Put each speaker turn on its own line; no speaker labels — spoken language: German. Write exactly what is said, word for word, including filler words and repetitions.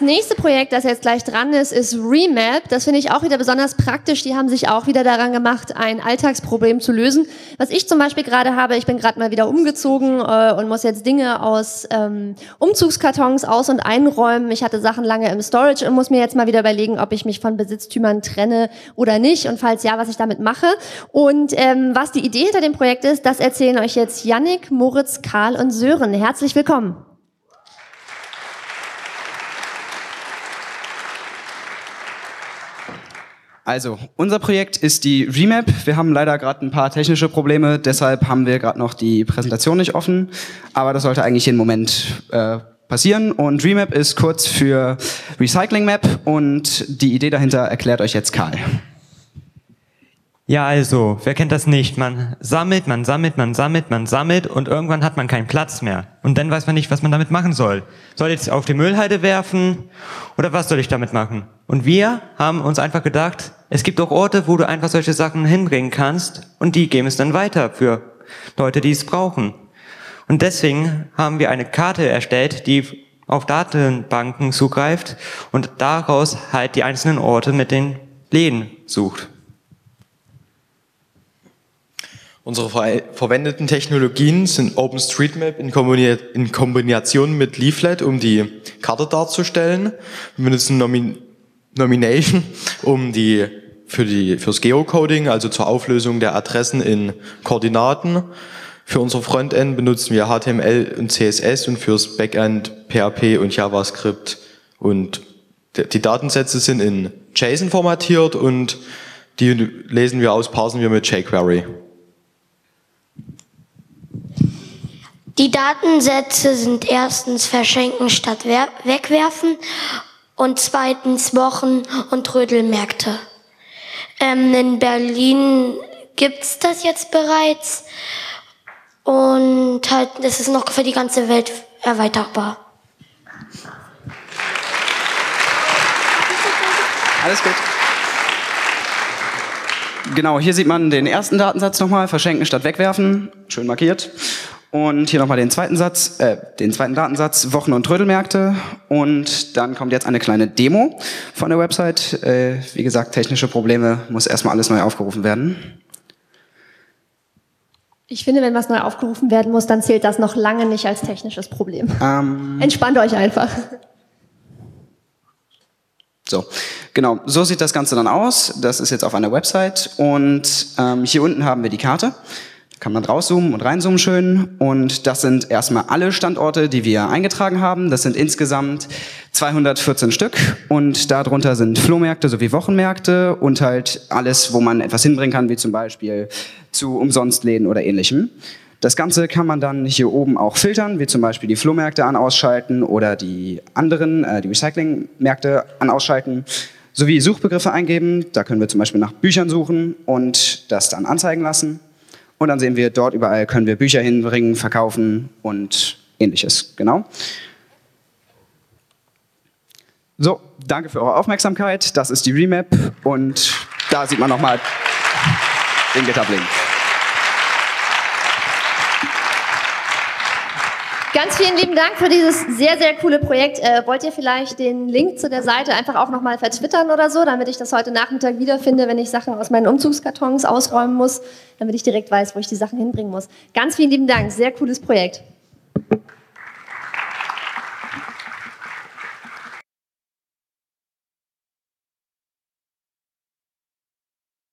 nächste Projekt, das jetzt gleich dran ist, ist Remap. Das finde ich auch wieder besonders praktisch. Die haben sich auch wieder daran gemacht, ein Alltagsproblem zu lösen. Was ich zum Beispiel gerade habe, ich bin gerade mal wieder umgezogen äh, und muss jetzt Dinge aus ähm, Umzugskartons aus- und einräumen. Ich hatte Sachen lange im Storage und muss mir jetzt mal wieder überlegen, ob ich mich von Besitztümern trenne oder nicht und falls ja, was ich damit mache. Und ähm, was die Idee hinter dem Projekt ist, das erzählen euch jetzt Yannick, Moritz, Karl und Sören. Herzlich willkommen.
Also, unser Projekt ist die Remap. Wir haben leider gerade ein paar technische Probleme, deshalb haben wir gerade noch die Präsentation nicht offen. Aber das sollte eigentlich jeden Moment äh, passieren. Und Remap ist kurz für Recycling Map und die Idee dahinter erklärt euch jetzt Karl.
Ja, also, wer kennt das nicht? Man sammelt, man sammelt, man sammelt, man sammelt und irgendwann hat man keinen Platz mehr. Und dann weiß man nicht, was man damit machen soll. Soll ich jetzt auf die Müllhalde werfen oder was soll ich damit machen? Und wir haben uns einfach gedacht, es gibt auch Orte, wo du einfach solche Sachen hinbringen kannst und die geben es dann weiter für Leute, die es brauchen. Und deswegen haben wir eine Karte erstellt, die auf Datenbanken zugreift und daraus halt die einzelnen Orte mit den Läden sucht.
Unsere ver verwendeten Technologien sind OpenStreetMap in, Kombina in Kombination mit Leaflet, um die Karte darzustellen. Wir benutzen Nomin Nomination, um die für die fürs Geocoding, also zur Auflösung der Adressen in Koordinaten. Für unser Frontend benutzen wir H T M L und C S S und fürs Backend P H P und JavaScript. Und die Datensätze sind in JSON formatiert und die lesen wir aus, parsen wir mit jQuery.
Die Datensätze sind erstens verschenken statt wegwerfen und zweitens Wochen- und Trödelmärkte. Ähm, in Berlin gibt's das jetzt bereits und halt, es ist noch für die ganze Welt erweiterbar.
Alles gut. Genau, hier sieht man den ersten Datensatz nochmal, verschenken statt wegwerfen, schön markiert. Und hier nochmal den zweiten Satz, äh, den zweiten Datensatz, Wochen- und Trödelmärkte. Und dann kommt jetzt eine kleine Demo von der Website. Äh, wie gesagt, technische Probleme, muss erstmal alles neu aufgerufen werden.
Ich finde, wenn was neu aufgerufen werden muss, dann zählt das noch lange nicht als technisches Problem.
Ähm,
Entspannt euch einfach.
So, genau, so sieht das Ganze dann aus. Das ist jetzt auf einer Website. Und ähm, hier unten haben wir die Karte. Kann man rauszoomen und reinzoomen schön. Und das sind erstmal alle Standorte, die wir eingetragen haben. Das sind insgesamt zweihundertvierzehn Stück. Und darunter sind Flohmärkte sowie Wochenmärkte und halt alles, wo man etwas hinbringen kann, wie zum Beispiel zu Umsonstläden oder Ähnlichem. Das Ganze kann man dann hier oben auch filtern, wie zum Beispiel die Flohmärkte an- ausschalten oder die anderen, äh, die Recyclingmärkte an- ausschalten. Sowie Suchbegriffe eingeben. Da können wir zum Beispiel nach Büchern suchen und das dann anzeigen lassen. Und dann sehen wir, dort überall können wir Bücher hinbringen, verkaufen und Ähnliches. Genau. So, danke für eure Aufmerksamkeit. Das ist die Remap und da sieht man nochmal den GitHub-Link.
Ganz vielen lieben Dank für dieses sehr, sehr coole Projekt. Äh, wollt ihr vielleicht den Link zu der Seite einfach auch nochmal vertwittern oder so, damit ich das heute Nachmittag wiederfinde, wenn ich Sachen aus meinen Umzugskartons ausräumen muss, damit ich direkt weiß, wo ich die Sachen hinbringen muss. Ganz vielen lieben Dank, sehr cooles Projekt.